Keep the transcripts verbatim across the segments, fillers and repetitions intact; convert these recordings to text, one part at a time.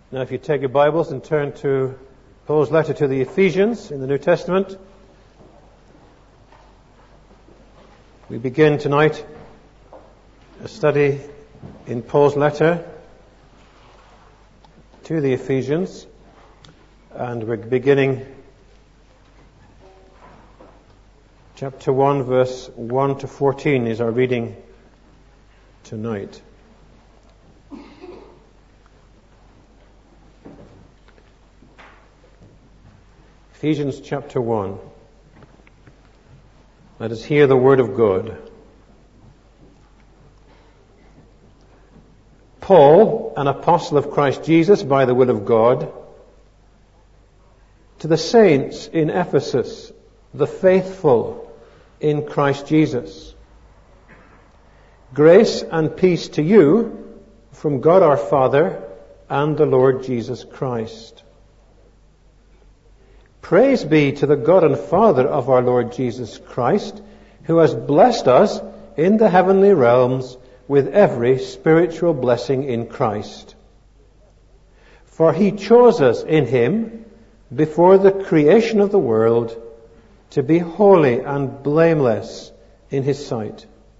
Now, if you take your Bibles and turn to Paul's letter to the Ephesians in the New Testament, we begin tonight a study in Paul's letter to the Ephesians, and we're beginning chapter one, verse one to fourteen is our reading tonight. Ephesians chapter one. Let us hear the word of God. Paul, an apostle of Christ Jesus by the will of God, to the saints in Ephesus, the faithful in Christ Jesus. Grace and peace to you from God our Father and the Lord Jesus Christ. Praise be to the God and Father of our Lord Jesus Christ, who has blessed us in the heavenly realms with every spiritual blessing in Christ. For he chose us in him before the creation of the world to be holy and blameless in his sight.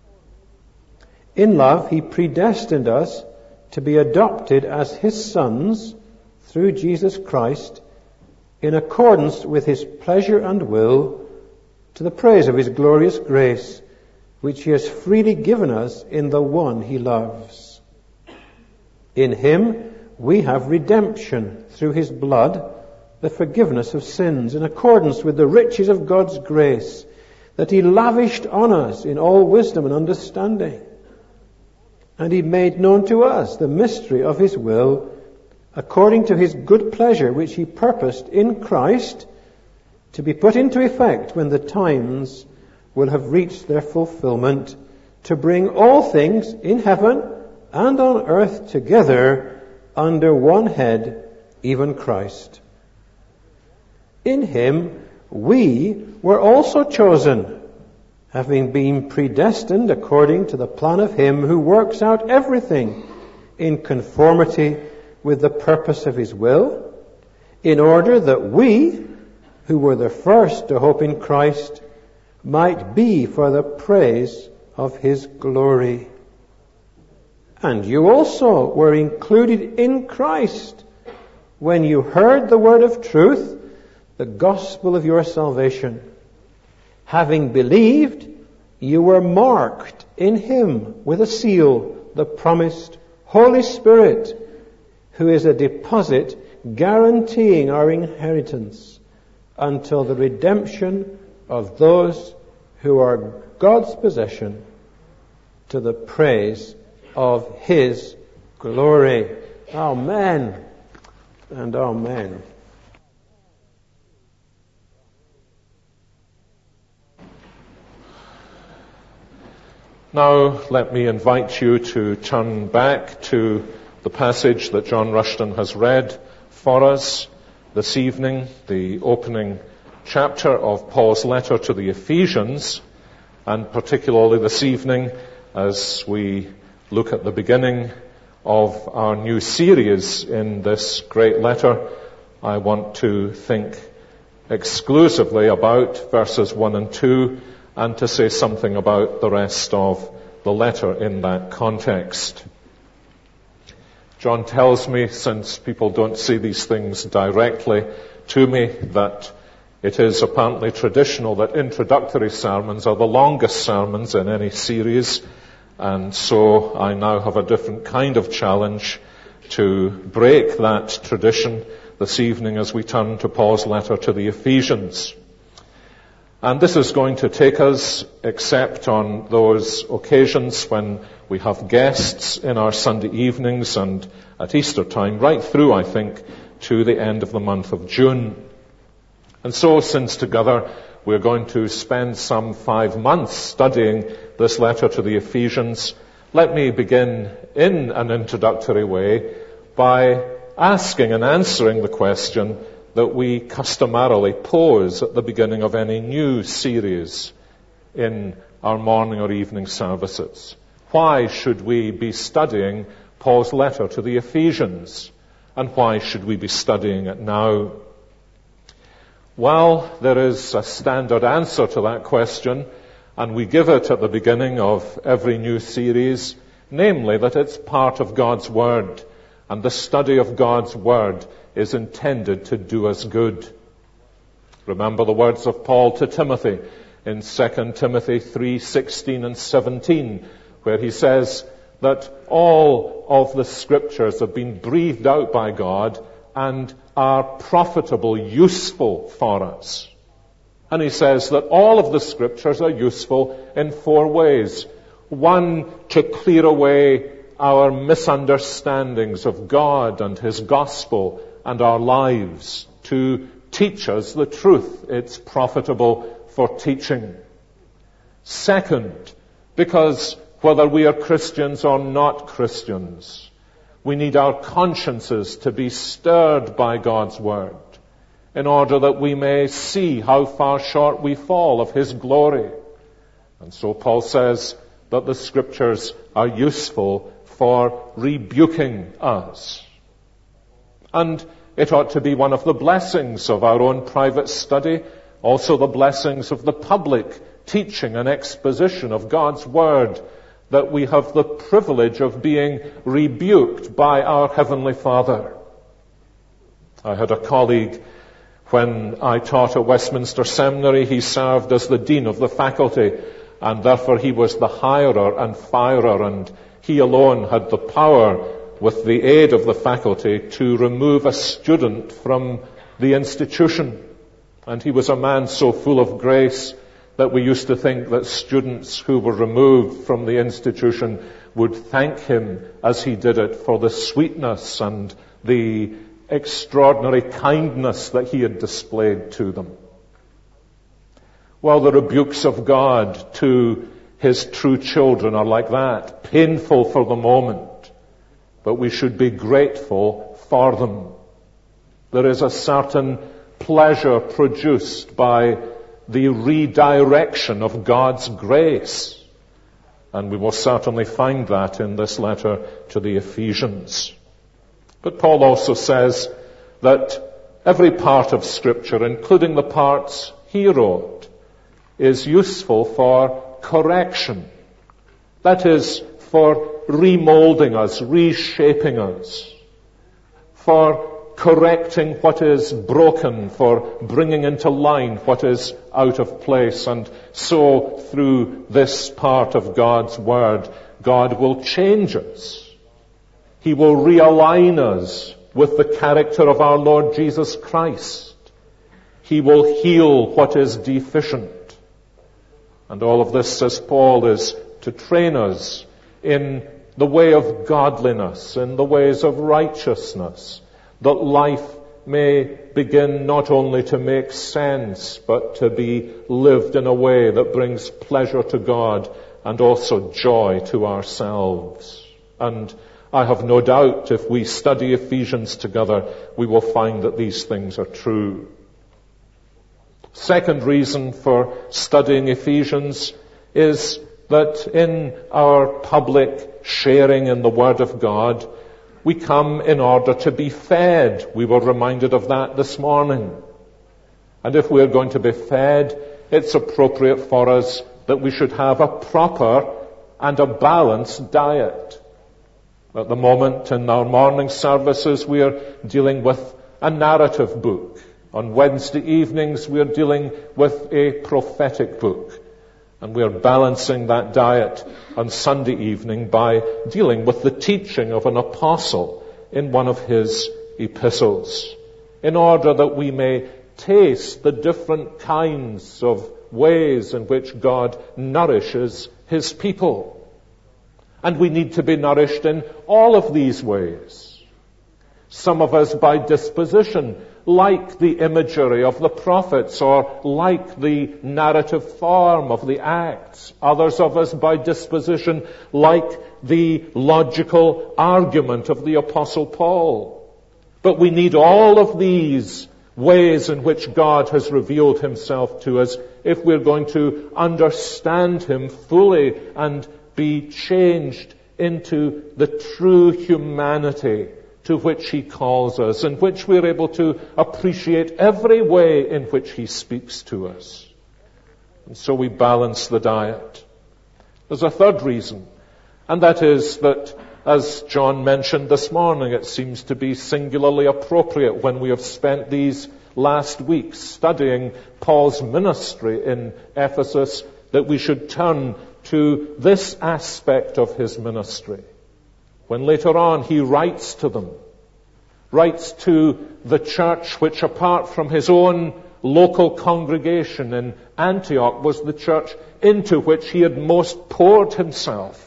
In love he predestined us to be adopted as his sons through Jesus Christ, in accordance with his pleasure and will, to the praise of his glorious grace, which he has freely given us in the one he loves. In him we have redemption through his blood, the forgiveness of sins, in accordance with the riches of God's grace, that he lavished on us in all wisdom and understanding. And he made known to us the mystery of his will, according to his good pleasure, which he purposed in Christ to be put into effect when the times will have reached their fulfillment, to bring all things in heaven and on earth together under one head, even Christ. In him we were also chosen, having been predestined according to the plan of him who works out everything in conformity with the purpose of his will, in order that we, who were the first to hope in Christ, might be for the praise of his glory. And you also were included in Christ when you heard the word of truth, the gospel of your salvation. Having believed, you were marked in him with a seal, the promised Holy Spirit, who is a deposit guaranteeing our inheritance until the redemption of those who are God's possession, to the praise of his glory. Amen and amen. Now let me invite you to turn back to the passage that John Rushton has read for us this evening, the opening chapter of Paul's letter to the Ephesians, and particularly this evening as we look at the beginning of our new series in this great letter, I want to think exclusively about verses one and two and to say something about the rest of the letter in that context. John tells me, since people don't see these things directly to me, that it is apparently traditional that introductory sermons are the longest sermons in any series, and so I now have a different kind of challenge to break that tradition this evening as we turn to Paul's letter to the Ephesians. And this is going to take us, except on those occasions when we have guests in our Sunday evenings and at Easter time, right through, I think, to the end of the month of June. And so, since together we're going to spend some five months studying this letter to the Ephesians, let me begin in an introductory way by asking and answering the question that we customarily pose at the beginning of any new series in our morning or evening services. Why should we be studying Paul's letter to the Ephesians? And why should we be studying it now? Well, there is a standard answer to that question, and we give it at the beginning of every new series, namely that it's part of God's Word, and the study of God's Word is intended to do us good. Remember the words of Paul to Timothy in Second Timothy three sixteen and seventeen, where he says that all of the Scriptures have been breathed out by God and are profitable, useful for us. And he says that all of the Scriptures are useful in four ways. One, to clear away our misunderstandings of God and His gospel and our lives, to teach us the truth. It's profitable for teaching. Second, because whether we are Christians or not Christians, we need our consciences to be stirred by God's Word in order that we may see how far short we fall of His glory. And so Paul says that the Scriptures are useful for rebuking us. And it ought to be one of the blessings of our own private study, also the blessings of the public teaching and exposition of God's Word, that we have the privilege of being rebuked by our Heavenly Father. I had a colleague when I taught at Westminster Seminary. He served as the dean of the faculty, and therefore he was the hirer and firer, and he alone had the power, with the aid of the faculty, to remove a student from the institution. And he was a man so full of grace that we used to think that students who were removed from the institution would thank him as he did it for the sweetness and the extraordinary kindness that he had displayed to them. Well, the rebukes of God to His true children are like that, painful for the moment, but we should be grateful for them. There is a certain pleasure produced by the redirection of God's grace. And we will certainly find that in this letter to the Ephesians. But Paul also says that every part of Scripture, including the parts he wrote, is useful for correction. That is, for remolding us, reshaping us, for correcting what is broken, for bringing into line what is out of place. And so, through this part of God's Word, God will change us. He will realign us with the character of our Lord Jesus Christ. He will heal what is deficient. And all of this, says Paul, is to train us in the way of godliness, in the ways of righteousness, that life may begin not only to make sense, but to be lived in a way that brings pleasure to God and also joy to ourselves. And I have no doubt if we study Ephesians together, we will find that these things are true. Second reason for studying Ephesians is that in our public sharing in the Word of God, we come in order to be fed. We were reminded of that this morning. And if we're going to be fed, it's appropriate for us that we should have a proper and a balanced diet. At the moment in our morning services, we are dealing with a narrative book. On Wednesday evenings, we are dealing with a prophetic book. And we are balancing that diet on Sunday evening by dealing with the teaching of an apostle in one of his epistles, in order that we may taste the different kinds of ways in which God nourishes His people. And we need to be nourished in all of these ways. Some of us by disposition like the imagery of the prophets or like the narrative form of the Acts. Others of us by disposition like the logical argument of the Apostle Paul. But we need all of these ways in which God has revealed Himself to us if we're going to understand Him fully and be changed into the true humanity, to which he calls us, in which we're able to appreciate every way in which he speaks to us. And so we balance the diet. There's a third reason, and that is that, as John mentioned this morning, it seems to be singularly appropriate when we have spent these last weeks studying Paul's ministry in Ephesus, that we should turn to this aspect of his ministry. When later on he writes to them, writes to the church which, apart from his own local congregation in Antioch, was the church into which he had most poured himself.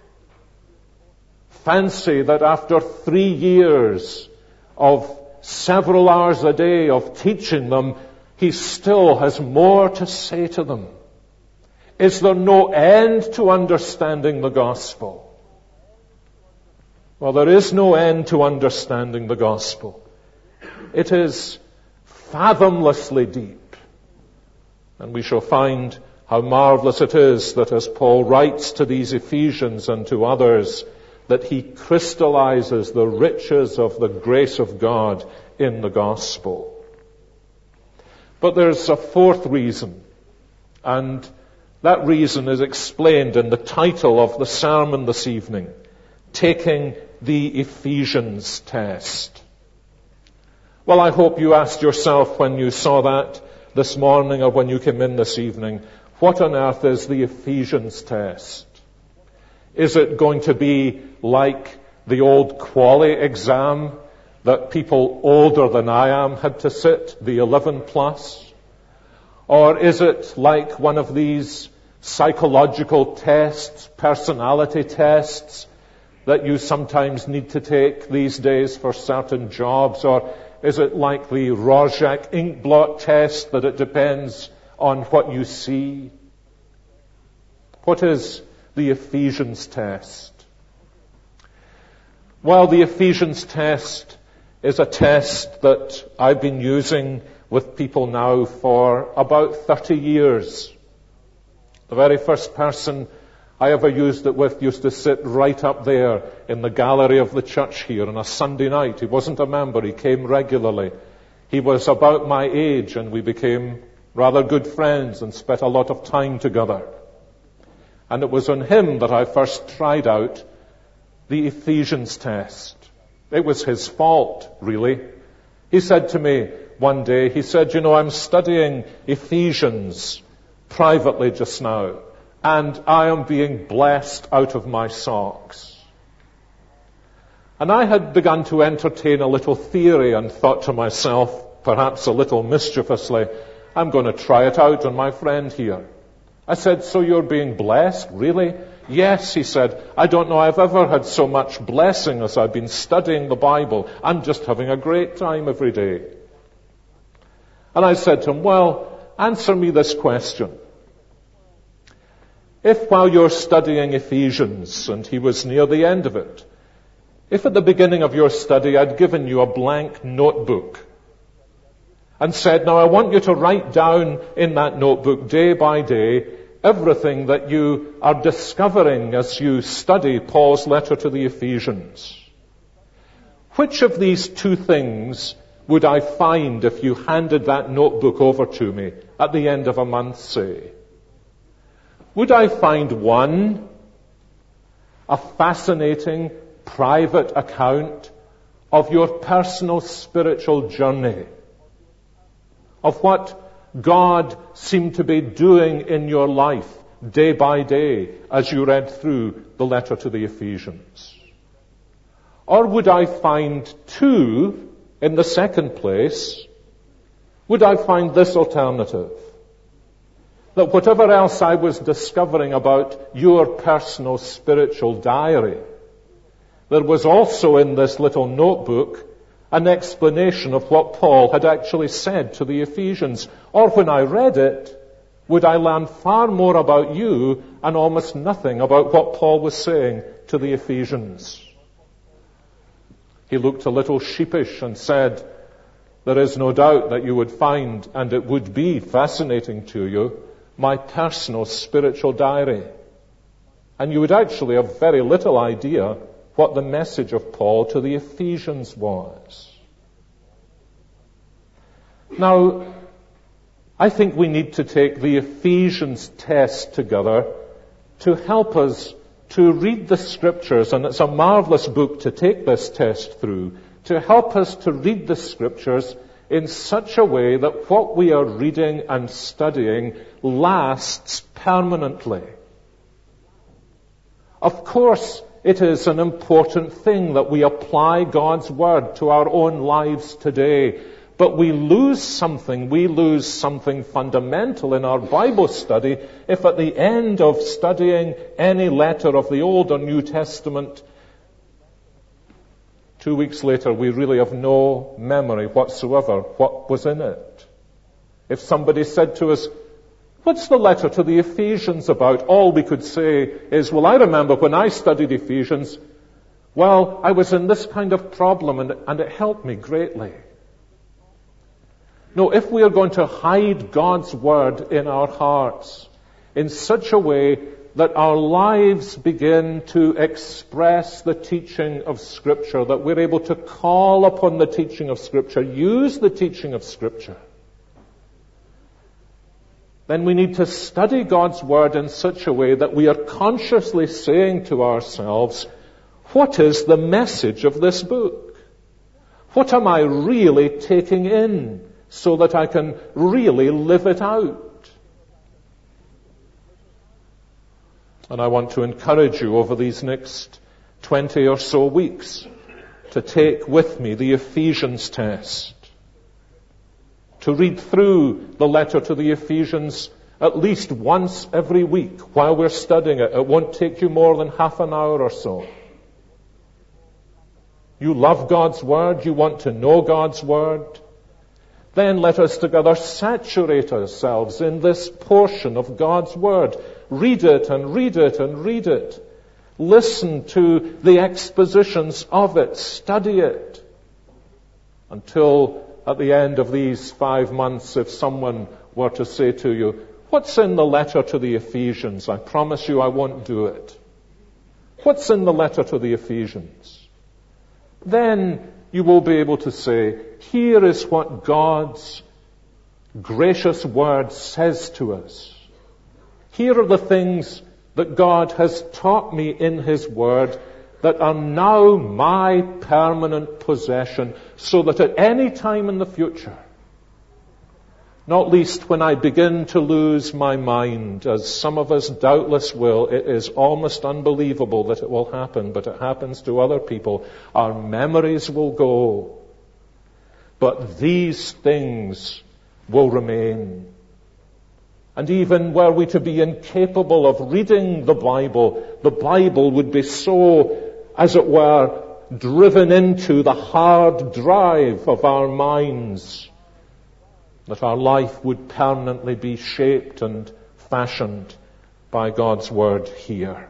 Fancy that after three years of several hours a day of teaching them, he still has more to say to them. Is there no end to understanding the gospel? Well, there is no end to understanding the gospel. It is fathomlessly deep. And we shall find how marvelous it is that as Paul writes to these Ephesians and to others, that he crystallizes the riches of the grace of God in the gospel. But there's a fourth reason, and that reason is explained in the title of the sermon this evening, Taking the Ephesians Test. Well, I hope you asked yourself when you saw that this morning or when you came in this evening, what on earth is the Ephesians Test? Is it going to be like the old Quali exam that people older than I am had to sit, the eleven plus? Or is it like one of these psychological tests, personality tests, that you sometimes need to take these days for certain jobs? Or is it like the Rorschach inkblot test, that it depends on what you see? What is the Ephesians test? Well, the Ephesians test is a test that I've been using with people now for about thirty years. The very first person I ever used it with used to sit right up there in the gallery of the church here on a Sunday night. He wasn't a member, he came regularly. He was about my age, and we became rather good friends and spent a lot of time together. And it was on him that I first tried out the Ephesians test. It was his fault, really. He said to me one day, he said, you know, I'm studying Ephesians privately just now, and I am being blessed out of my socks. And I had begun to entertain a little theory and thought to myself, perhaps a little mischievously, I'm going to try it out on my friend here. I said, so you're being blessed, really? Yes, he said, I don't know I've ever had so much blessing as I've been studying the Bible. I'm just having a great time every day. And I said to him, well, answer me this question. If while you're studying Ephesians, and he was near the end of it, if at the beginning of your study I'd given you a blank notebook and said, now I want you to write down in that notebook day by day everything that you are discovering as you study Paul's letter to the Ephesians. Which of these two things would I find if you handed that notebook over to me at the end of a month, say? Would I find one, a fascinating private account of your personal spiritual journey, of what God seemed to be doing in your life day by day as you read through the letter to the Ephesians? Or would I find two, in the second place, would I find this alternative? That whatever else I was discovering about your personal spiritual diary, there was also in this little notebook an explanation of what Paul had actually said to the Ephesians. Or when I read it, would I learn far more about you and almost nothing about what Paul was saying to the Ephesians? He looked a little sheepish and said, there is no doubt that you would find, and it would be fascinating to you, my personal spiritual diary. And you would actually have very little idea what the message of Paul to the Ephesians was. Now, I think we need to take the Ephesians test together to help us to read the Scriptures, and it's a marvelous book to take this test through, to help us to read the Scriptures in such a way that what we are reading and studying lasts permanently. Of course, it is an important thing that we apply God's Word to our own lives today. But we lose something, we lose something fundamental in our Bible study if at the end of studying any letter of the Old or New Testament, two weeks later we really have no memory whatsoever what was in it. If somebody said to us, "What's the letter to the Ephesians about?" all we could say is, "Well, I remember when I studied Ephesians, well, I was in this kind of problem and, and it helped me greatly." No, if we are going to hide God's Word in our hearts in such a way that our lives begin to express the teaching of Scripture, that we're able to call upon the teaching of Scripture, use the teaching of Scripture, then we need to study God's Word in such a way that we are consciously saying to ourselves, what is the message of this book? What am I really taking in so that I can really live it out? And I want to encourage you over these next twenty or so weeks to take with me the Ephesians test, to read through the letter to the Ephesians at least once every week while we're studying it. It won't take you more than half an hour or so. You love God's Word, you want to know God's Word, then let us together saturate ourselves in this portion of God's Word. Read it and read it and read it. Listen to the expositions of it. Study it. Until at the end of these five months, if someone were to say to you, "What's in the letter to the Ephesians?" I promise you I won't do it. What's in the letter to the Ephesians? Then you will be able to say, here is what God's gracious Word says to us. Here are the things that God has taught me in His Word that are now my permanent possession, so that at any time in the future, not least when I begin to lose my mind, as some of us doubtless will, it is almost unbelievable that it will happen, but it happens to other people, our memories will go. But these things will remain. And even were we to be incapable of reading the Bible, the Bible would be so, as it were, driven into the hard drive of our minds, that our life would permanently be shaped and fashioned by God's Word here.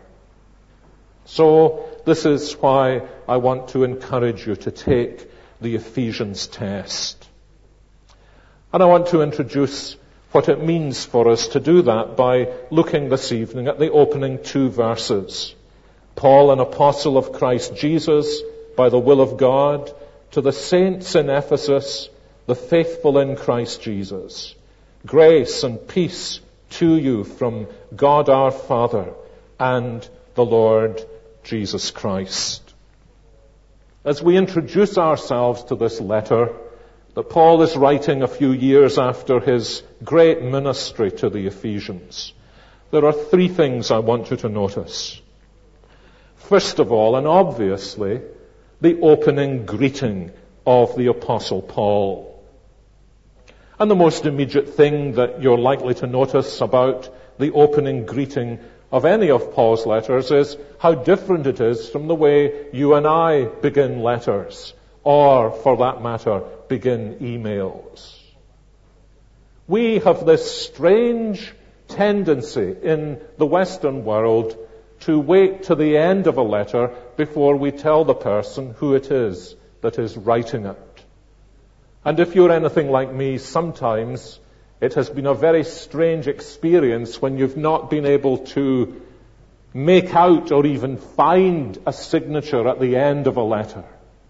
So this is why I want to encourage you to take the Ephesians test. And I want to introduce what it means for us to do that by looking this evening at the opening two verses. Paul, an apostle of Christ Jesus, by the will of God, to the saints in Ephesus, the faithful in Christ Jesus. Grace and peace to you from God our Father and the Lord Jesus Christ. As we introduce ourselves to this letter that Paul is writing a few years after his great ministry to the Ephesians, there are three things I want you to notice. First of all, and obviously, the opening greeting of the Apostle Paul. And the most immediate thing that you're likely to notice about the opening greeting of any of Paul's letters is how different it is from the way you and I begin letters, or, for that matter, begin emails. We have this strange tendency in the Western world to wait to the end of a letter before we tell the person who it is that is writing it. And if you're anything like me, sometimes it has been a very strange experience when you've not been able to make out or even find a signature at the end of a letter.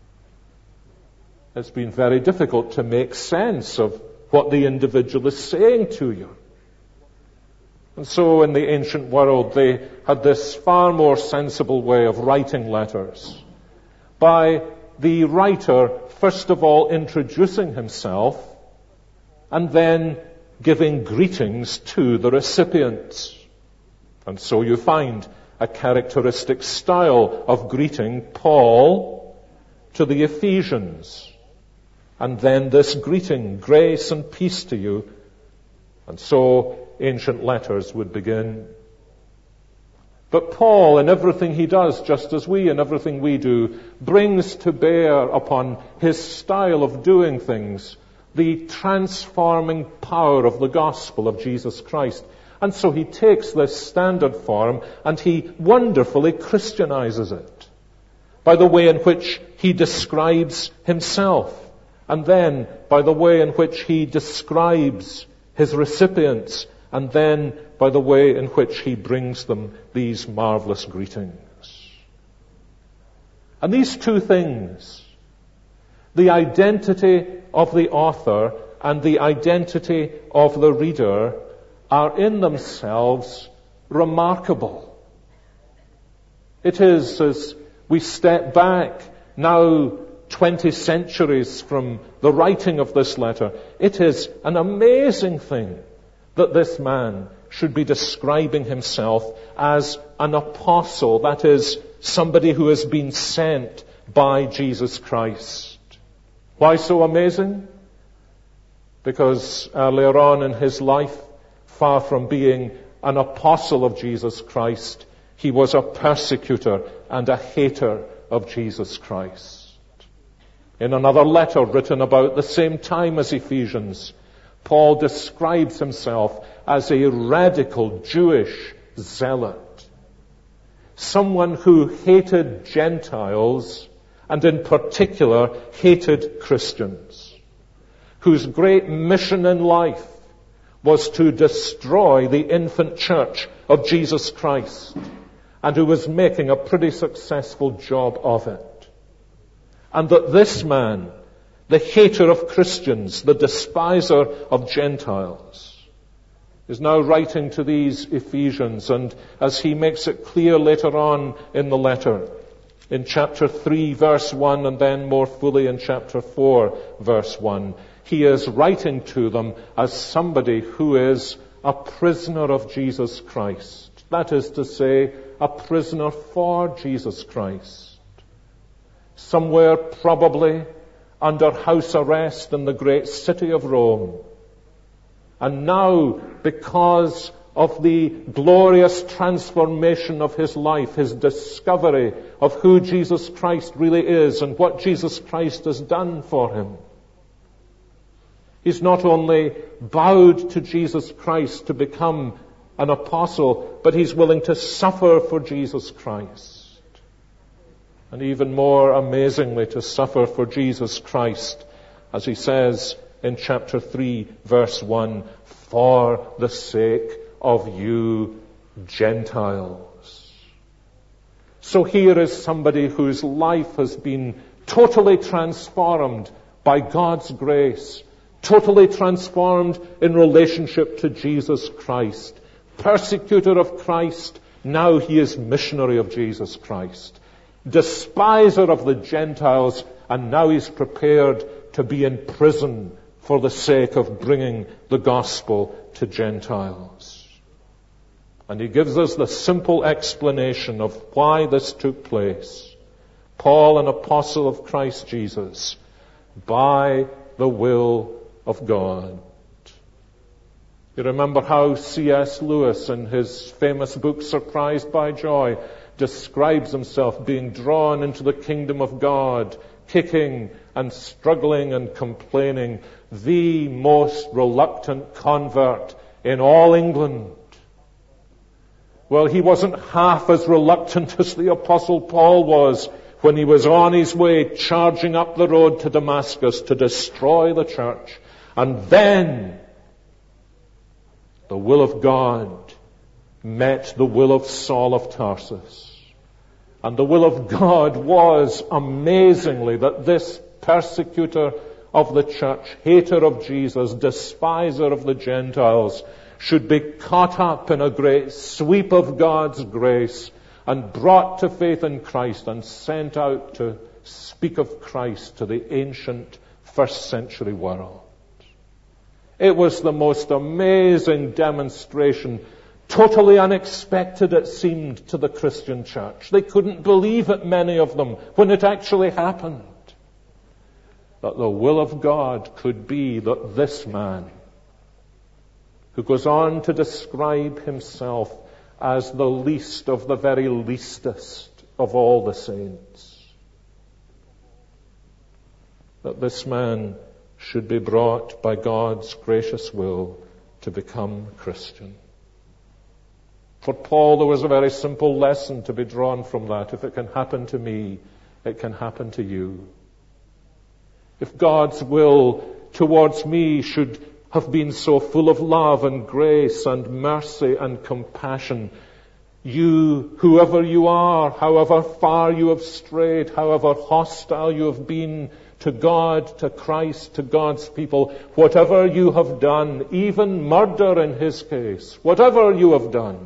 It's been very difficult to make sense of what the individual is saying to you. And so in the ancient world, they had this far more sensible way of writing letters, by the writer first of all introducing himself and then giving greetings to the recipients. And so you find a characteristic style of greeting Paul to the Ephesians. And then this greeting, grace and peace to you. And so ancient letters would begin. But Paul, in everything he does, just as we in everything we do, brings to bear upon his style of doing things the transforming power of the gospel of Jesus Christ. And so he takes this standard form and he wonderfully Christianizes it by the way in which he describes himself, and then by the way in which he describes his recipients, and then by the way in which he brings them these marvelous greetings. And these two things, the identity of the author and the identity of the reader, are in themselves remarkable. It is, as we step back now twenty centuries from the writing of this letter, it is an amazing thing that this man should be describing himself as an apostle, that is, somebody who has been sent by Jesus Christ. Why so amazing? Because earlier on in his life, far from being an apostle of Jesus Christ, he was a persecutor and a hater of Jesus Christ. In another letter written about the same time as Ephesians, Paul describes himself as a radical Jewish zealot, someone who hated Gentiles and in particular hated Christians, whose great mission in life was to destroy the infant church of Jesus Christ, and who was making a pretty successful job of it. And that this man, the hater of Christians, the despiser of Gentiles, is now writing to these Ephesians, and as he makes it clear later on in the letter, in chapter three, verse one, and then more fully in chapter four, verse one, he is writing to them as somebody who is a prisoner of Jesus Christ. That is to say, a prisoner for Jesus Christ. Somewhere probably under house arrest in the great city of Rome. And now, because of the glorious transformation of his life, his discovery of who Jesus Christ really is and what Jesus Christ has done for him, he's not only bowed to Jesus Christ to become an apostle, but he's willing to suffer for Jesus Christ. And even more amazingly, to suffer for Jesus Christ, as he says in chapter three, verse one, for the sake of you Gentiles. So here is somebody whose life has been totally transformed by God's grace, totally transformed in relationship to Jesus Christ. Persecutor of Christ, now he is missionary of Jesus Christ. Despiser of the Gentiles, and now he's prepared to be in prison for the sake of bringing the gospel to Gentiles. And he gives us the simple explanation of why this took place. Paul, an apostle of Christ Jesus, by the will of God. You remember how C S Lewis, in his famous book Surprised by Joy, describes himself being drawn into the kingdom of God, kicking and struggling and complaining, the most reluctant convert in all England. Well, he wasn't half as reluctant as the Apostle Paul was when he was on his way charging up the road to Damascus to destroy the church. And then the will of God met the will of Saul of Tarsus. And the will of God was, amazingly, that this persecutor of the church, hater of Jesus, despiser of the Gentiles, should be caught up in a great sweep of God's grace and brought to faith in Christ and sent out to speak of Christ to the ancient first century world. It was the most amazing demonstration, totally unexpected it seemed to the Christian church. They couldn't believe it, many of them, when it actually happened. That the will of God could be that this man, who goes on to describe himself as the least of the very leastest of all the saints, that this man should be brought by God's gracious will to become Christian. For Paul, there was a very simple lesson to be drawn from that. If it can happen to me, it can happen to you. If God's will towards me should have been so full of love and grace and mercy and compassion, you, whoever you are, however far you have strayed, however hostile you have been to God, to Christ, to God's people, whatever you have done, even murder in his case, whatever you have done,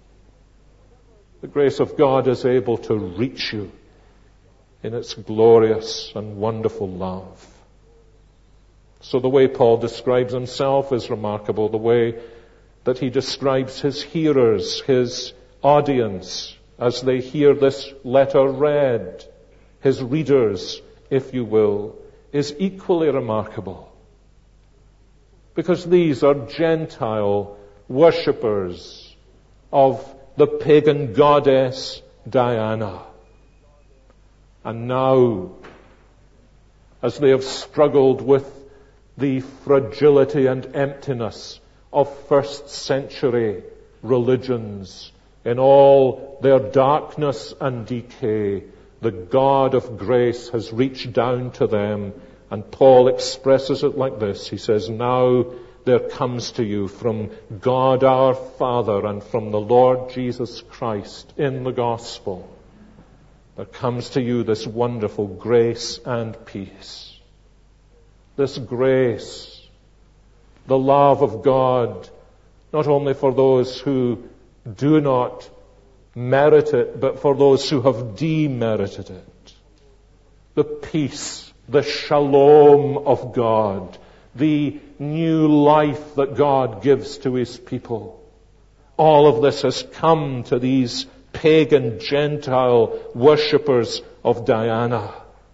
the grace of God is able to reach you in its glorious and wonderful love. So the way Paul describes himself is remarkable. The way that he describes his hearers, his audience, as they hear this letter read, his readers, if you will, is equally remarkable. Because these are Gentile worshippers of the pagan goddess Diana. And now, as they have struggled with the fragility and emptiness of first century religions in all their darkness and decay, the God of grace has reached down to them, and Paul expresses it like this. He says, now there comes to you from God our Father and from the Lord Jesus Christ in the gospel, there comes to you this wonderful grace and peace. This grace, the love of God, not only for those who do not merit it, but for those who have demerited it. The peace, the shalom of God, the new life that God gives to his people. All of this has come to these pagan Gentile worshippers of Diana.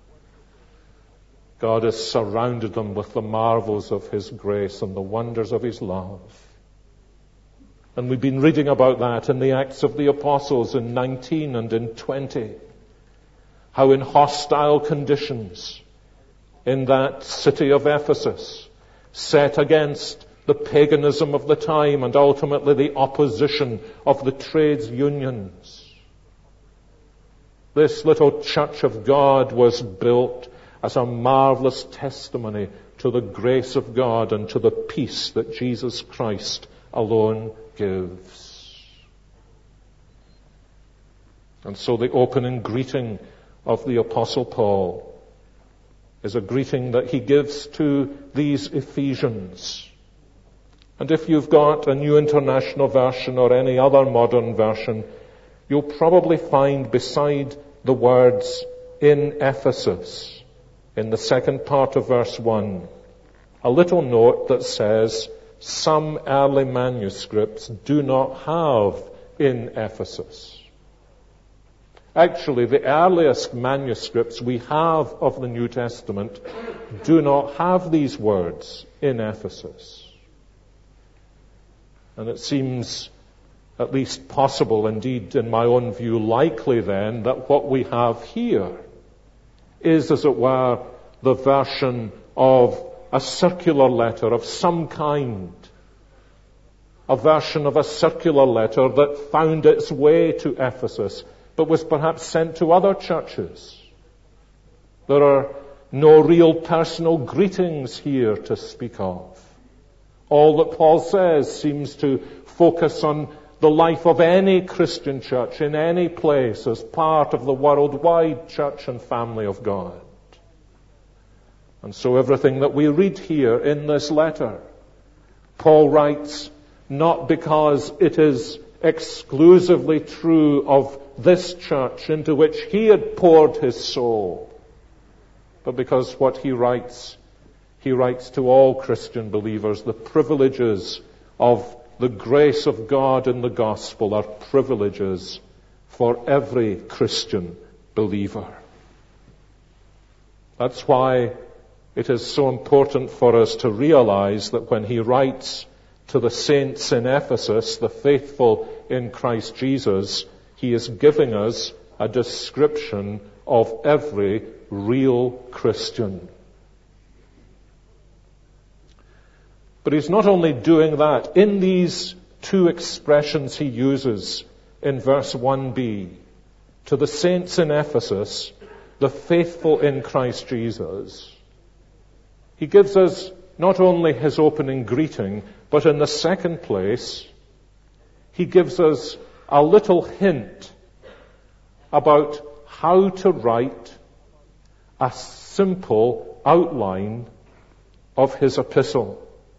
God has surrounded them with the marvels of his grace and the wonders of his love. And we've been reading about that in the Acts of the Apostles in nineteen and in twenty. How in hostile conditions in that city of Ephesus, set against the paganism of the time and ultimately the opposition of the trades unions, this little church of God was built as a marvelous testimony to the grace of God and to the peace that Jesus Christ alone gives. And so the opening greeting of the Apostle Paul is a greeting that he gives to these Ephesians. And if you've got a New International Version or any other modern version, you'll probably find beside the words in Ephesus, in the second part of verse one, a little note that says, some early manuscripts do not have in Ephesus. Actually, the earliest manuscripts we have of the New Testament do not have these words in Ephesus. And it seems at least possible, indeed, in my own view, likely then, that what we have here is, as it were, the version of a circular letter of some kind. A version of a circular letter that found its way to Ephesus, but was perhaps sent to other churches. There are no real personal greetings here to speak of. All that Paul says seems to focus on the life of any Christian church in any place as part of the worldwide church and family of God. And so everything that we read here in this letter, Paul writes not because it is exclusively true of this church into which he had poured his soul, but because what he writes, he writes to all Christian believers. The privileges of the grace of God in the gospel are privileges for every Christian believer. That's why it is so important for us to realize that when he writes to the saints in Ephesus, the faithful in Christ Jesus, he is giving us a description of every real Christian. But he's not only doing that. In these two expressions he uses in verse one b, to the saints in Ephesus, the faithful in Christ Jesus, he gives us not only his opening greeting, but in the second place, he gives us a little hint about how to write a simple outline of his epistle.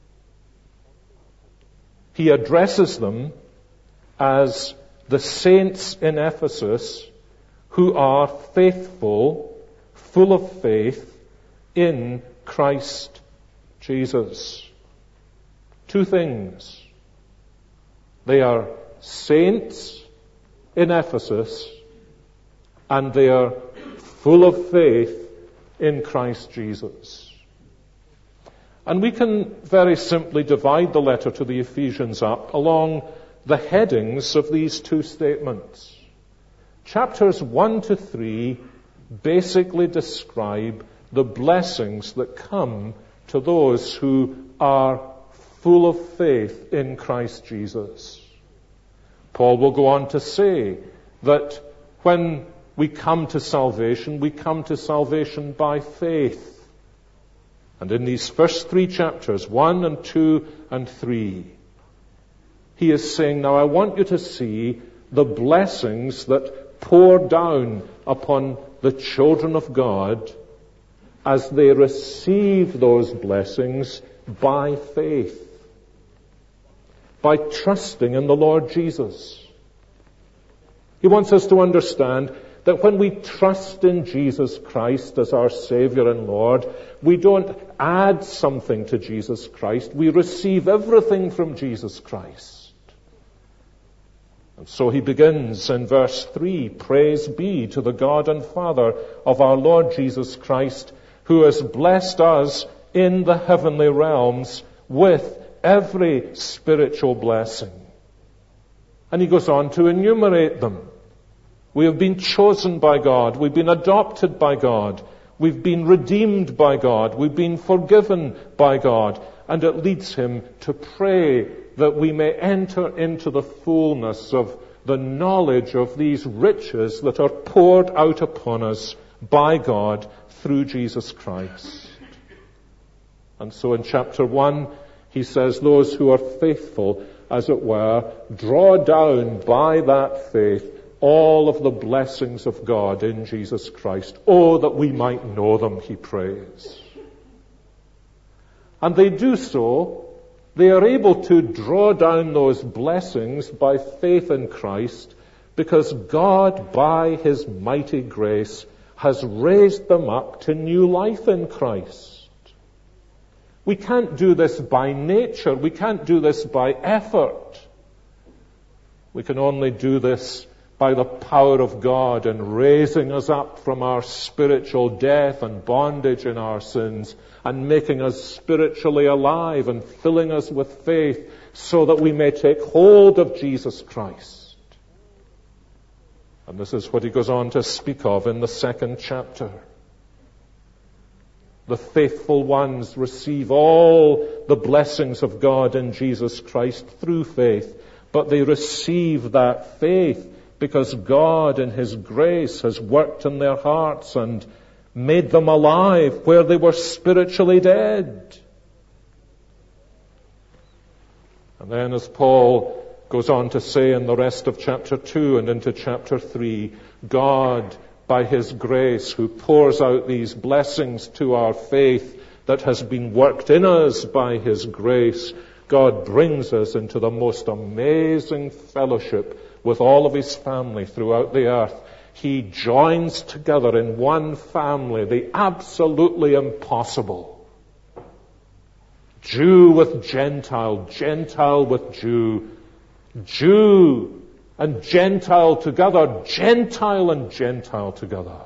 He addresses them as the saints in Ephesus who are faithful, full of faith in Christ Jesus. Two things. They are saints in Ephesus, and they are full of faith in Christ Jesus. And we can very simply divide the letter to the Ephesians up along the headings of these two statements. Chapters one to three basically describe the blessings that come to those who are full of faith in Christ Jesus. Paul will go on to say that when we come to salvation, we come to salvation by faith. And in these first three chapters, one and two and three, he is saying, now I want you to see the blessings that pour down upon the children of God as they receive those blessings by faith, by trusting in the Lord Jesus. He wants us to understand that when we trust in Jesus Christ as our Savior and Lord, we don't add something to Jesus Christ. We receive everything from Jesus Christ. And so he begins in verse three, praise be to the God and Father of our Lord Jesus Christ, who has blessed us in the heavenly realms with every spiritual blessing. And he goes on to enumerate them. We have been chosen by God. We've been adopted by God. We've been redeemed by God. We've been forgiven by God. And it leads him to pray that we may enter into the fullness of the knowledge of these riches that are poured out upon us by God through Jesus Christ. And so in chapter one, he says, those who are faithful, as it were, draw down by that faith all of the blessings of God in Jesus Christ. Oh, that we might know them, he prays. And they do so. They are able to draw down those blessings by faith in Christ because God, by his mighty grace, has raised them up to new life in Christ. We can't do this by nature. We can't do this by effort. We can only do this by the power of God in raising us up from our spiritual death and bondage in our sins and making us spiritually alive and filling us with faith so that we may take hold of Jesus Christ. And this is what he goes on to speak of in the second chapter. The faithful ones receive all the blessings of God in Jesus Christ through faith, but they receive that faith because God in his grace has worked in their hearts and made them alive where they were spiritually dead. And then as Paul Goes on to say in the rest of chapter two and into chapter three, God, by His grace, who pours out these blessings to our faith that has been worked in us by His grace, God brings us into the most amazing fellowship with all of His family throughout the earth. He joins together in one family the absolutely impossible. Jew with Gentile, Gentile with Jew, Jew and Gentile together, Gentile and Gentile together.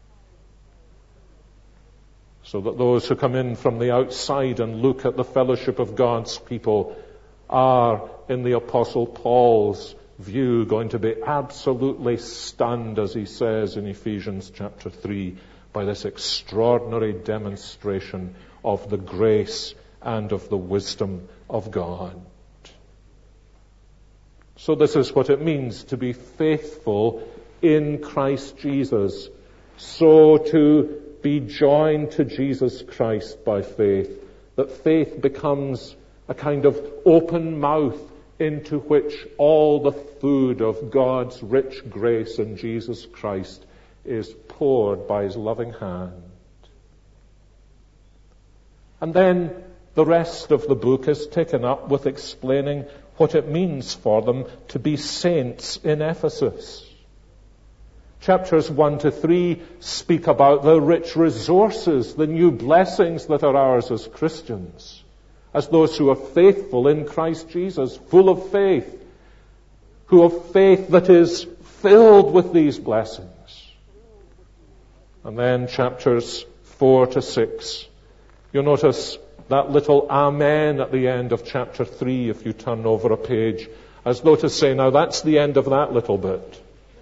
So that those who come in from the outside and look at the fellowship of God's people are, in the Apostle Paul's view, going to be absolutely stunned, as he says in Ephesians chapter three, by this extraordinary demonstration of the grace and of the wisdom of God. So this is what it means to be faithful in Christ Jesus. So to be joined to Jesus Christ by faith, that faith becomes a kind of open mouth into which all the food of God's rich grace in Jesus Christ is poured by His loving hand. And then the rest of the book is taken up with explaining what it means for them to be saints in Ephesus. Chapters one to three speak about the rich resources, the new blessings that are ours as Christians, as those who are faithful in Christ Jesus, full of faith, who have faith that is filled with these blessings. And then chapters four to six, you'll notice that little amen at the end of chapter three, if you turn over a page, as though to say, now that's the end of that little bit.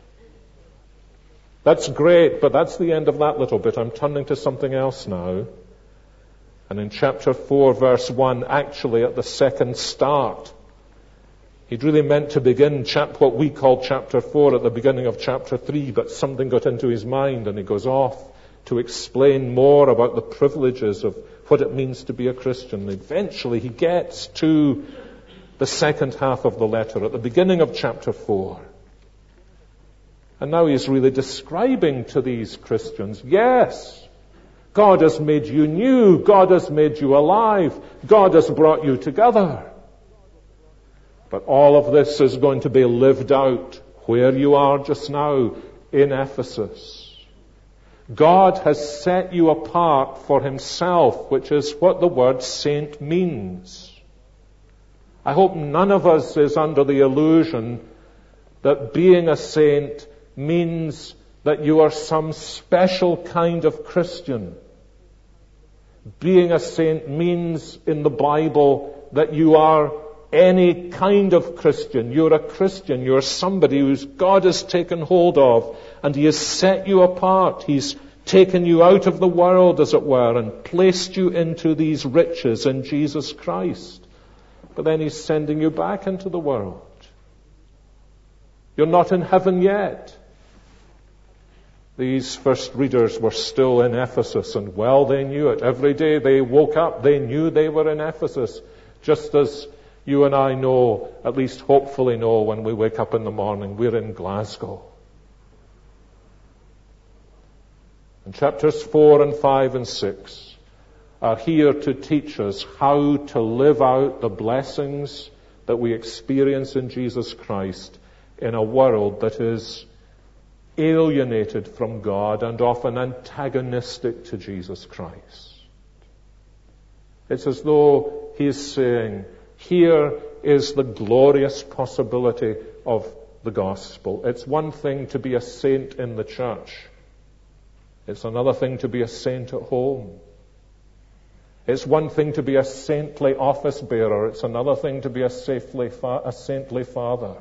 That's great, but that's the end of that little bit. I'm turning to something else now. And in chapter four, verse one, actually at the second start, he'd really meant to begin chap- what we call chapter four at the beginning of chapter three, but something got into his mind and he goes off to explain more about the privileges of what it means to be a Christian. Eventually he gets to the second half of the letter at the beginning of chapter four. And now he's really describing to these Christians, yes, God has made you new, God has made you alive, God has brought you together. But all of this is going to be lived out where you are just now, in Ephesus. God has set you apart for Himself, which is what the word saint means. I hope none of us is under the illusion that being a saint means that you are some special kind of Christian. Being a saint means in the Bible that you are any kind of Christian. You're a Christian. You're somebody whose God has taken hold of and He has set you apart. He's taken you out of the world, as it were, and placed you into these riches in Jesus Christ. But then He's sending you back into the world. You're not in heaven yet. These first readers were still in Ephesus, and well they knew it. Every day they woke up, they knew they were in Ephesus, just as you and I know, at least hopefully know, when we wake up in the morning, we're in Glasgow. And chapters four and five and six are here to teach us how to live out the blessings that we experience in Jesus Christ in a world that is alienated from God and often antagonistic to Jesus Christ. It's as though He is saying, here is the glorious possibility of the gospel. It's one thing to be a saint in the church. It's another thing to be a saint at home. It's one thing to be a saintly office bearer. It's another thing to be a, safely fa- a saintly father.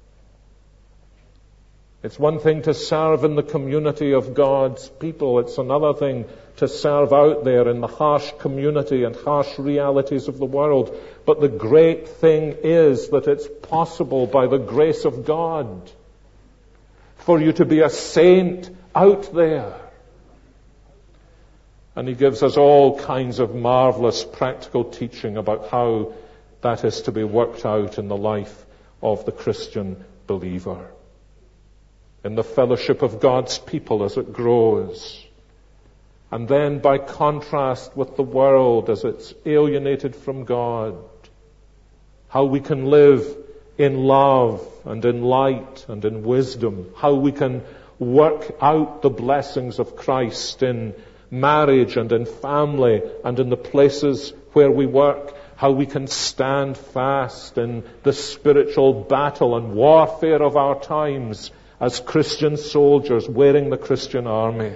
It's one thing to serve in the community of God's people. It's another thing to serve out there in the harsh community and harsh realities of the world. But the great thing is that it's possible by the grace of God for you to be a saint out there. And He gives us all kinds of marvelous practical teaching about how that is to be worked out in the life of the Christian believer. In the fellowship of God's people as it grows. And then by contrast with the world as it's alienated from God, how we can live in love and in light and in wisdom, how we can work out the blessings of Christ in marriage and in family and in the places where we work, how we can stand fast in the spiritual battle and warfare of our times as Christian soldiers wearing the Christian army.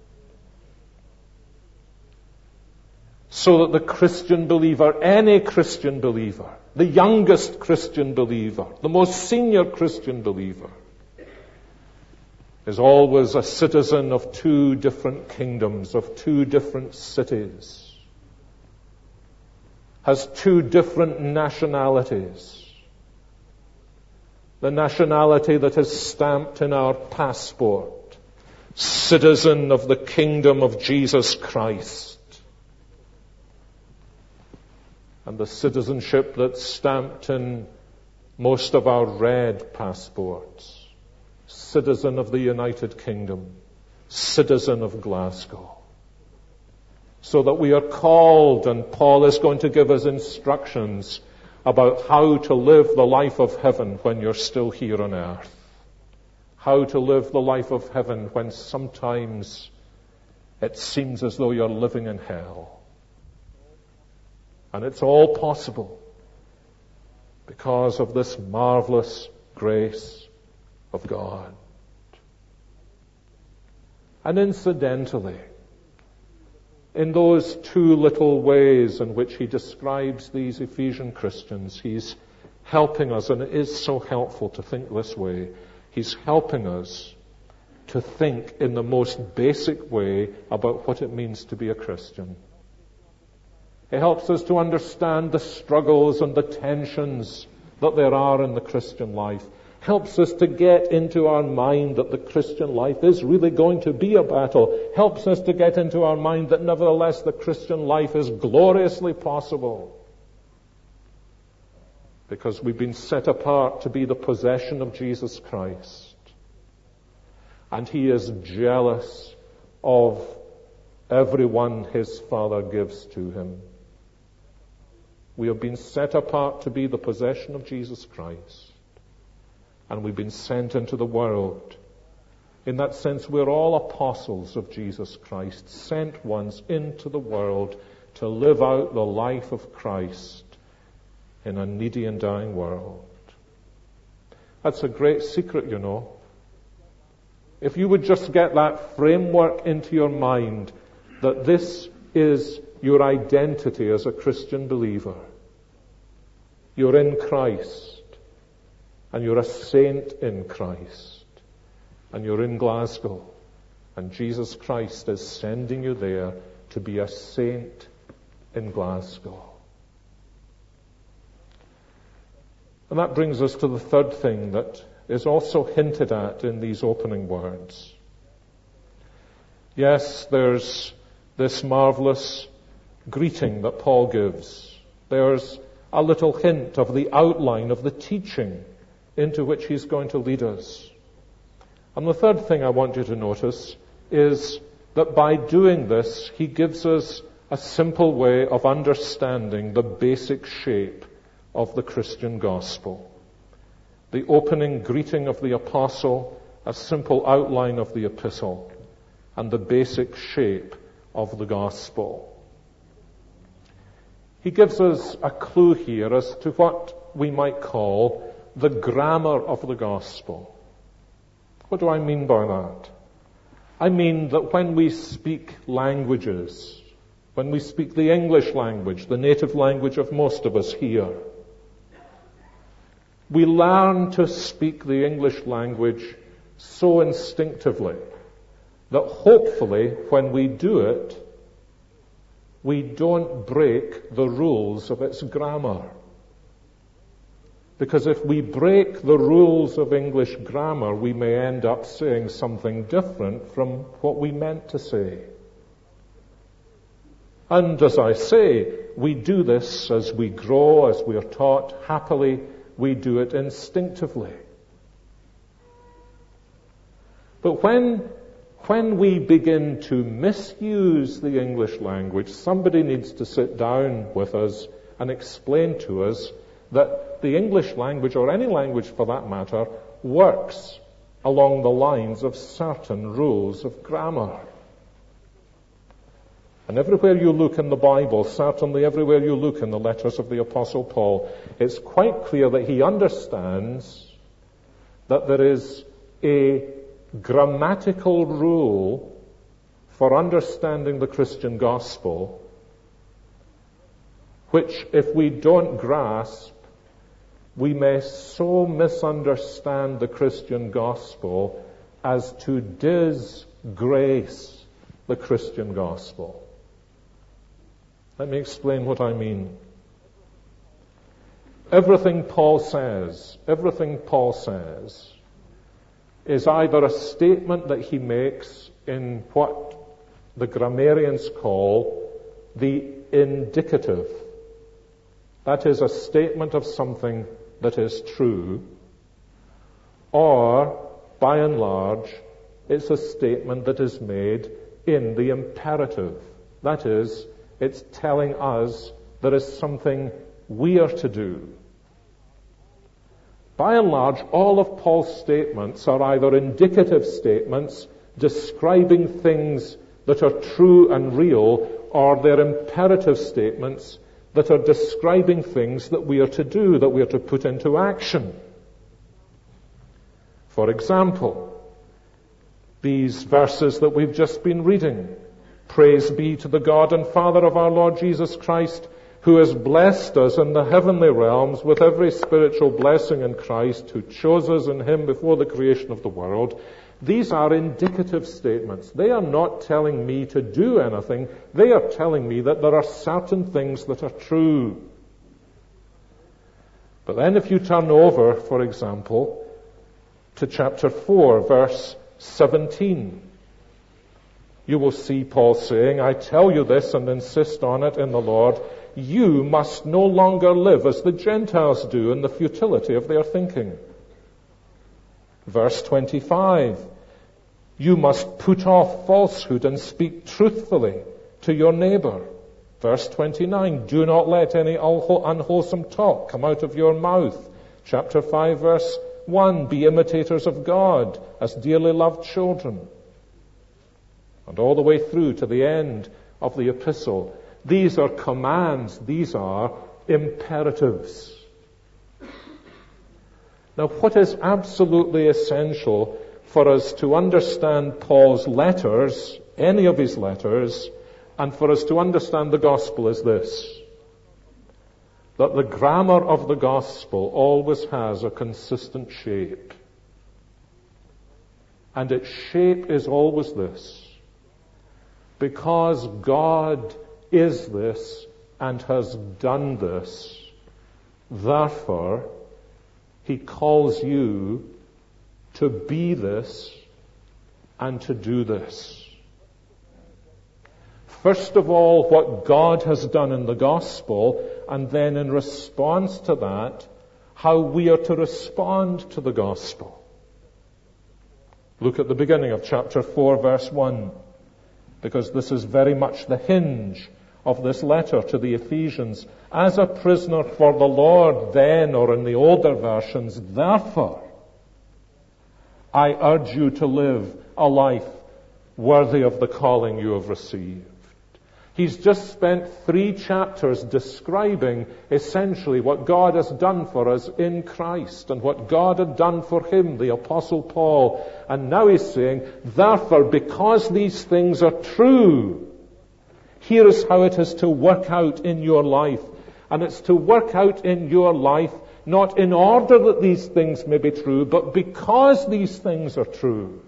So that the Christian believer, any Christian believer, the youngest Christian believer, the most senior Christian believer, is always a citizen of two different kingdoms, of two different cities, has two different nationalities. The nationality that is stamped in our passport, citizen of the kingdom of Jesus Christ. And the citizenship that's stamped in most of our red passports. Citizen of the United Kingdom. Citizen of Glasgow. So that we are called, and Paul is going to give us instructions about how to live the life of heaven when you're still here on earth. How to live the life of heaven when sometimes it seems as though you're living in hell. And it's all possible because of this marvelous grace of God. And incidentally, in those two little ways in which he describes these Ephesian Christians, he's helping us, and it is so helpful to think this way, he's helping us to think in the most basic way about what it means to be a Christian. It helps us to understand the struggles and the tensions that there are in the Christian life. Helps us to get into our mind that the Christian life is really going to be a battle. Helps us to get into our mind that nevertheless the Christian life is gloriously possible. Because we've been set apart to be the possession of Jesus Christ. And He is jealous of everyone His Father gives to Him. We have been set apart to be the possession of Jesus Christ. And we've been sent into the world. In that sense, we're all apostles of Jesus Christ, sent ones into the world to live out the life of Christ in a needy and dying world. That's a great secret, you know. If you would just get that framework into your mind, that this is your identity as a Christian believer. You're in Christ, and you're a saint in Christ, and you're in Glasgow, and Jesus Christ is sending you there to be a saint in Glasgow. And that brings us to the third thing that is also hinted at in these opening words. Yes, there's this marvelous greeting that Paul gives. There's a little hint of the outline of the teaching into which he's going to lead us. And the third thing I want you to notice is that by doing this, he gives us a simple way of understanding the basic shape of the Christian gospel. The opening greeting of the apostle, a simple outline of the epistle, and the basic shape of the gospel. He gives us a clue here as to what we might call the grammar of the gospel. What do I mean by that? I mean that when we speak languages, when we speak the English language, the native language of most of us here, we learn to speak the English language so instinctively that hopefully when we do it, we don't break the rules of its grammar. Because if we break the rules of English grammar, we may end up saying something different from what we meant to say. And as I say, we do this as we grow, as we are taught happily we do it instinctively. But when, when we begin to misuse the English language, somebody needs to sit down with us and explain to us that the English language, or any language for that matter, works along the lines of certain rules of grammar. And everywhere you look in the Bible, certainly everywhere you look in the letters of the Apostle Paul, it's quite clear that he understands that there is a grammatical rule for understanding the Christian gospel, which, if we don't grasp, we may so misunderstand the Christian gospel as to disgrace the Christian gospel. Let me explain what I mean. Everything Paul says, everything Paul says is either a statement that he makes in what the grammarians call the indicative. That is a statement of something that is true, or, by and large, it's a statement that is made in the imperative. That is, it's telling us there is something we are to do. By and large, all of Paul's statements are either indicative statements describing things that are true and real, or they're imperative statements that are describing things that we are to do, that we are to put into action. For example, these verses that we've just been reading. Praise be to the God and Father of our Lord Jesus Christ, who has blessed us in the heavenly realms with every spiritual blessing in Christ, who chose us in him before the creation of the world. These are indicative statements. They are not telling me to do anything. They are telling me that there are certain things that are true. But then if you turn over, for example, to chapter four, verse seventeen, you will see Paul saying, I tell you this and insist on it in the Lord, you must no longer live as the Gentiles do in the futility of their thinking. Verse twenty-five, you must put off falsehood and speak truthfully to your neighbor. Verse twenty-nine, do not let any unwholesome talk come out of your mouth. Chapter five, verse one, be imitators of God as dearly loved children. And all the way through to the end of the epistle, these are commands, these are imperatives. Now, what is absolutely essential for us to understand Paul's letters, any of his letters, and for us to understand the gospel is this: that the grammar of the gospel always has a consistent shape. And its shape is always this: because God is this and has done this, therefore he calls you to be this and to do this. First of all, what God has done in the gospel, and then in response to that, how we are to respond to the gospel. Look at the beginning of chapter four, verse one, because this is very much the hinge of this letter to the Ephesians. As a prisoner for the Lord, then, or in the older versions, therefore, I urge you to live a life worthy of the calling you have received. He's just spent three chapters describing essentially what God has done for us in Christ and what God had done for him, the Apostle Paul. And now he's saying, therefore, because these things are true, here is how it is to work out in your life. And it's to work out in your life not in order that these things may be true, but because these things are true.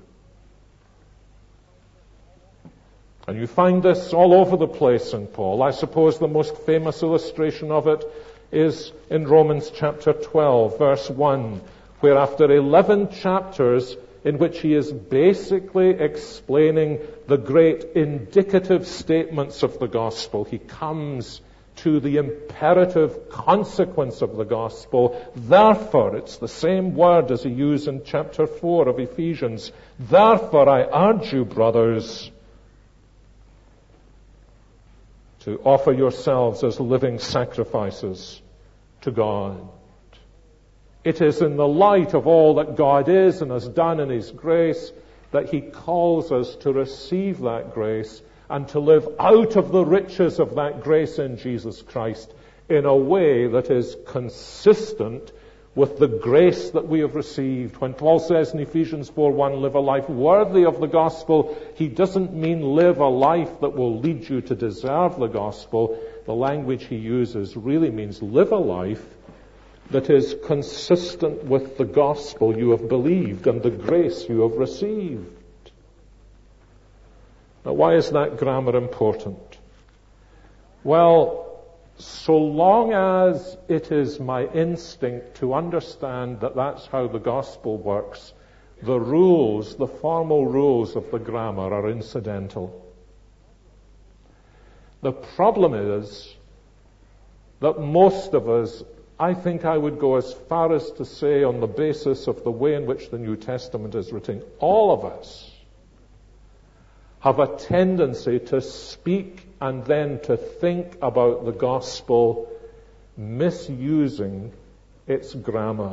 And you find this all over the place in Paul. I suppose the most famous illustration of it is in Romans chapter twelve, verse one, where after eleven chapters in which he is basically explaining the great indicative statements of the gospel, he comes to the imperative consequence of the gospel. Therefore, it's the same word as he used in chapter four of Ephesians. Therefore, I urge you, brothers, to offer yourselves as living sacrifices to God. It is in the light of all that God is and has done in his grace that he calls us to receive that grace and to live out of the riches of that grace in Jesus Christ in a way that is consistent with the grace that we have received. When Paul says in Ephesians four one, live a life worthy of the gospel, he doesn't mean live a life that will lead you to deserve the gospel. The language he uses really means live a life that is consistent with the gospel you have believed and the grace you have received. Now, why is that grammar important? Well, so long as it is my instinct to understand that that's how the gospel works, the rules, the formal rules of the grammar are incidental. The problem is that most of us, I think I would go as far as to say, on the basis of the way in which the New Testament is written, all of us have a tendency to speak and then to think about the gospel misusing its grammar.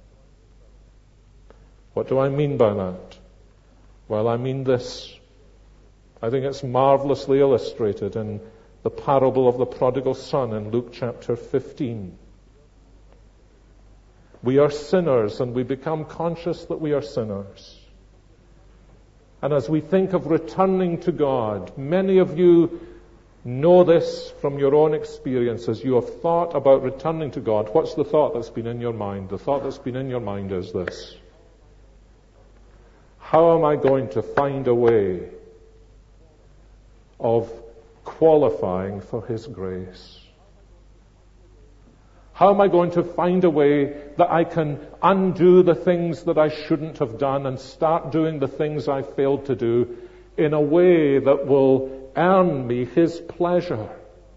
What do I mean by that? Well, I mean this. I think it's marvelously illustrated in the parable of the prodigal son in Luke chapter fifteen. We are sinners, and we become conscious that we are sinners. And as we think of returning to God, many of you know this from your own experiences. You have thought about returning to God. What's the thought that's been in your mind? The thought that's been in your mind is this: how am I going to find a way of qualifying for his grace? How am I going to find a way that I can undo the things that I shouldn't have done and start doing the things I failed to do in a way that will earn me his pleasure?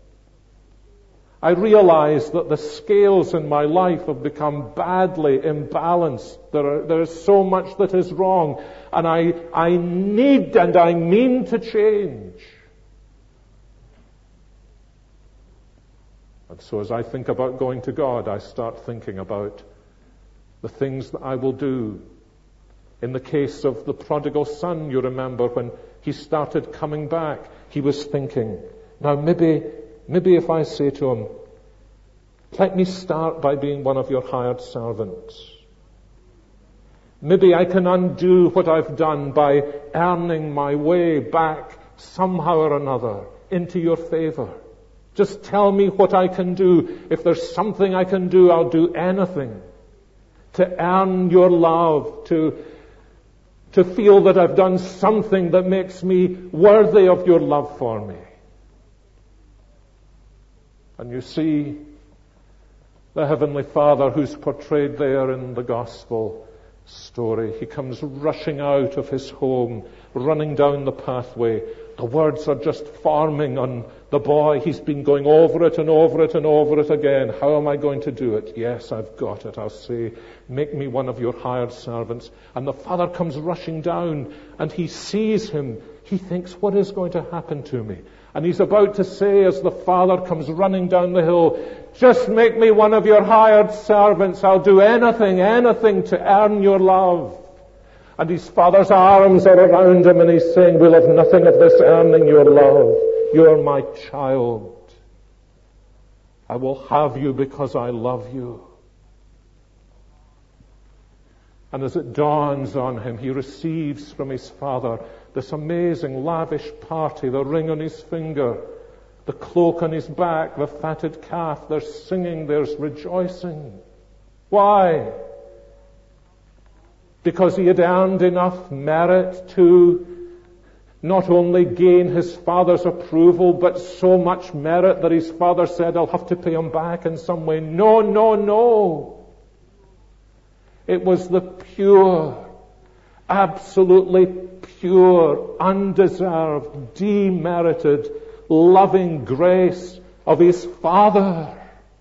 I realize that the scales in my life have become badly imbalanced. There, are, there is so much that is wrong, and I, I need and I mean to change. And so as I think about going to God, I start thinking about the things that I will do. In the case of the prodigal son, you remember when he started coming back, he was thinking, now maybe, maybe if I say to him, let me start by being one of your hired servants. Maybe I can undo what I've done by earning my way back somehow or another into your favor. Just tell me what I can do. If there's something I can do, I'll do anything to earn your love, to, to feel that I've done something that makes me worthy of your love for me. And you see, the Heavenly Father who's portrayed there in the Gospel story, he comes rushing out of his home, running down the pathway. The words are just forming on the boy. He's been going over it and over it and over it again. How am I going to do it? Yes, I've got it. I'll say, make me one of your hired servants. And the father comes rushing down and he sees him. He thinks, what is going to happen to me? And he's about to say, as the father comes running down the hill, just make me one of your hired servants. I'll do anything, anything to earn your love. And his father's arms are around him and he's saying, we'll have nothing of this earning your love. You're my child. I will have you because I love you. And as it dawns on him, he receives from his father this amazing, lavish party, the ring on his finger, the cloak on his back, the fatted calf. There's singing, there's rejoicing. Why? Because he had earned enough merit to not only gain his father's approval, but so much merit that his father said, I'll have to pay him back in some way. No, no, no. It was the pure, absolutely pure, undeserved, demerited, loving grace of his Father.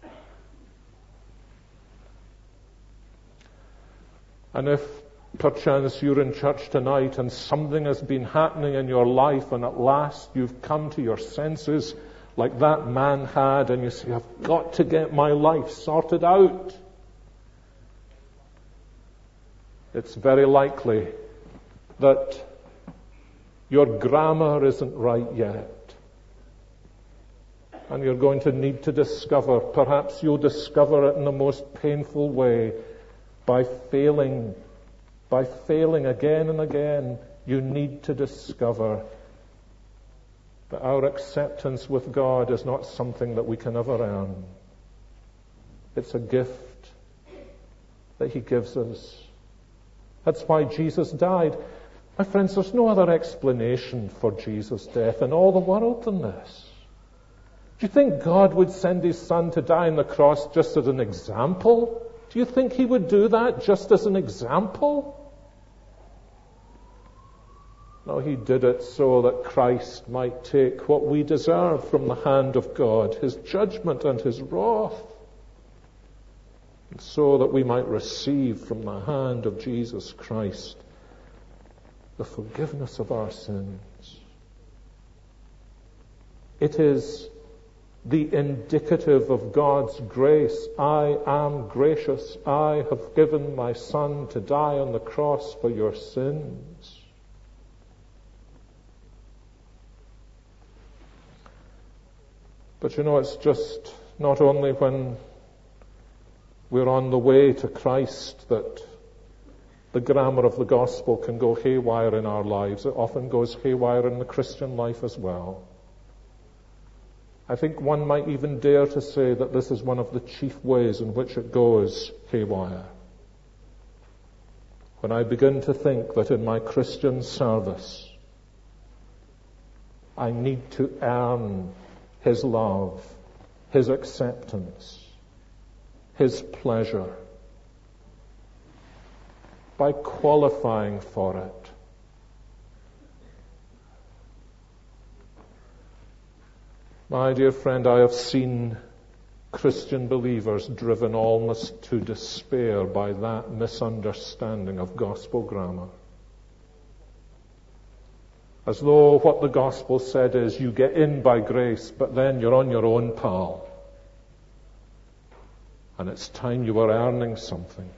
And if perchance you're in church tonight and something has been happening in your life and at last you've come to your senses like that man had, and you say, I've got to get my life sorted out, it's very likely that your grammar isn't right yet. And you're going to need to discover, perhaps you'll discover it in the most painful way, by failing, by failing again and again. You need to discover that our acceptance with God is not something that we can ever earn. It's a gift that he gives us. That's why Jesus died. My friends, there's no other explanation for Jesus' death in all the world than this. Do you think God would send his Son to die on the cross just as an example? Do you think he would do that just as an example? No, he did it so that Christ might take what we deserve from the hand of God, his judgment and his wrath, and so that we might receive from the hand of Jesus Christ the forgiveness of our sins. It is the indicative of God's grace. I am gracious. I have given my Son to die on the cross for your sins. But you know, it's just not only when we're on the way to Christ that the grammar of the gospel can go haywire in our lives. It often goes haywire in the Christian life as well. I think one might even dare to say that this is one of the chief ways in which it goes haywire. When I begin to think that in my Christian service I need to earn his love, his acceptance, his pleasure, by qualifying for it. My dear friend, I have seen Christian believers driven almost to despair by that misunderstanding of gospel grammar. As though what the gospel said is, you get in by grace, but then you're on your own, pal. And it's time you were earning something.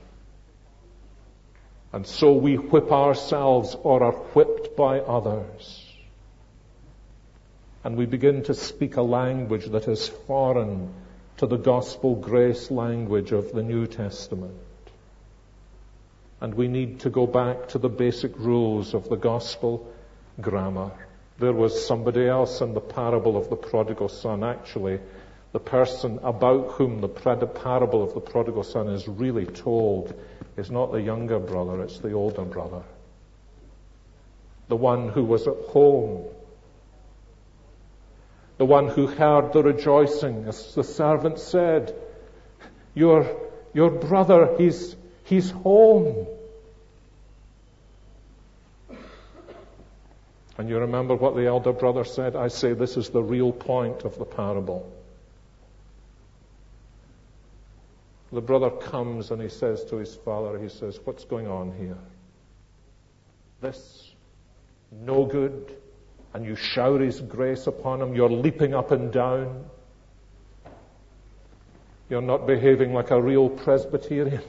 And so we whip ourselves or are whipped by others. And we begin to speak a language that is foreign to the gospel grace language of the New Testament. And we need to go back to the basic rules of the gospel grammar. There was somebody else in the parable of the prodigal son. Actually, the person about whom the parable of the prodigal son is really told is not the younger brother, it's the older brother. The one who was at home. The one who heard the rejoicing. As the servant said, your, your brother, he's, he's home. And you remember what the elder brother said? I say this is the real point of the parable. The brother comes and he says to his father, he says, what's going on here? This no good, and you shower his grace upon him. You're leaping up and down. You're not behaving like a real Presbyterian.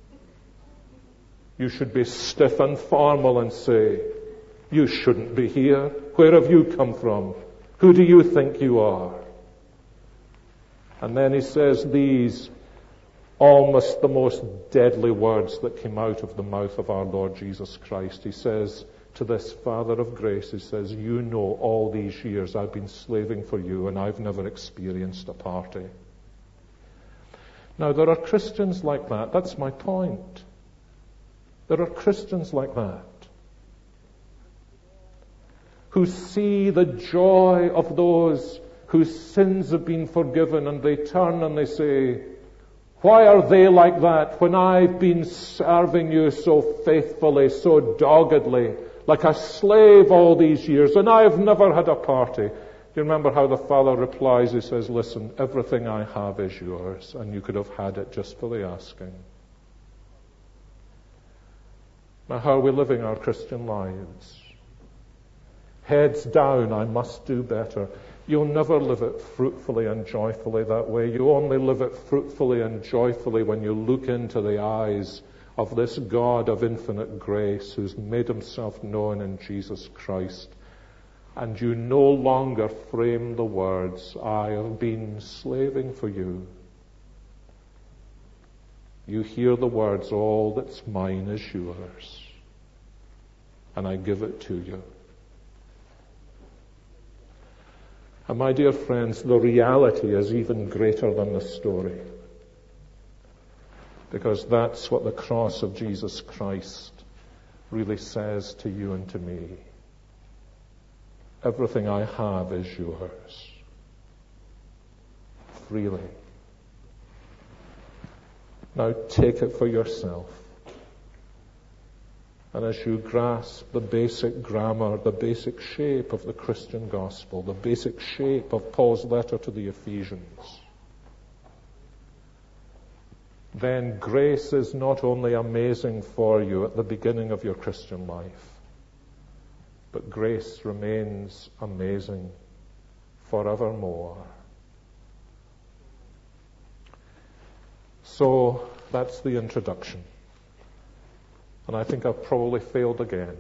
You should be stiff and formal and say, you shouldn't be here. Where have you come from? Who do you think you are? And then he says these almost the most deadly words that came out of the mouth of our Lord Jesus Christ. He says to this Father of grace, he says, you know all these years I've been slaving for you and I've never experienced a party. Now there are Christians like that. That's my point. There are Christians like that who see the joy of those whose sins have been forgiven, and they turn and they say, why are they like that when I've been serving you so faithfully, so doggedly, like a slave all these years, and I've never had a party? you remember how the Father replies? He says, listen, everything I have is yours, and you could have had it just for the asking. Now, how are we living our Christian lives? Heads down, I must do better. You'll never live it fruitfully and joyfully that way. You only live it fruitfully and joyfully when you look into the eyes of this God of infinite grace who's made himself known in Jesus Christ. And you no longer frame the words, I have been slaving for you. You hear the words, all that's mine is yours, and I give it to you. And my dear friends, the reality is even greater than the story, because that's what the cross of Jesus Christ really says to you and to me. Everything I have is yours, freely. Now take it for yourself. And as you grasp the basic grammar, the basic shape of the Christian gospel, the basic shape of Paul's letter to the Ephesians, then grace is not only amazing for you at the beginning of your Christian life, but grace remains amazing forevermore. So that's the introduction. And I think I've probably failed again.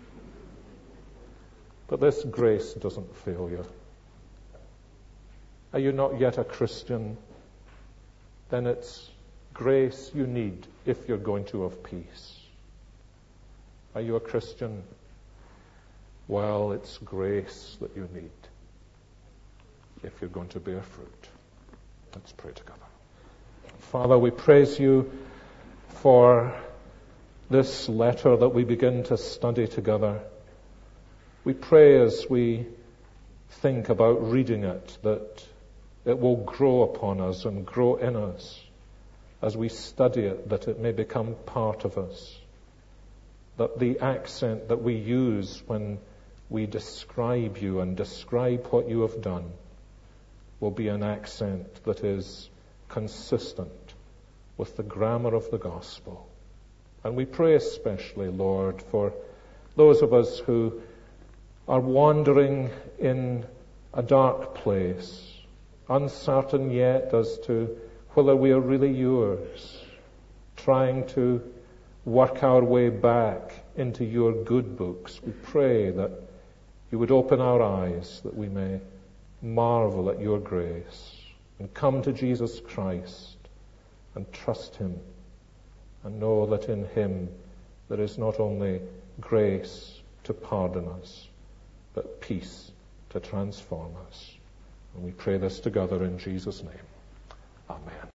But this grace doesn't fail you. Are you not yet a Christian? Then it's grace you need if you're going to have peace. Are you a Christian? Well, it's grace that you need if you're going to bear fruit. Let's pray together. Father, we praise you for this letter that we begin to study together. We pray as we think about reading it that it will grow upon us and grow in us as we study it, that it may become part of us, that the accent that we use when we describe you and describe what you have done will be an accent that is consistent with the grammar of the gospel. And we pray especially, Lord, for those of us who are wandering in a dark place, uncertain yet as to whether we are really yours, trying to work our way back into your good books. We pray that you would open our eyes, that we may marvel at your grace and come to Jesus Christ and trust him and know that in him there is not only grace to pardon us, but peace to transform us. And we pray this together in Jesus' name. Amen.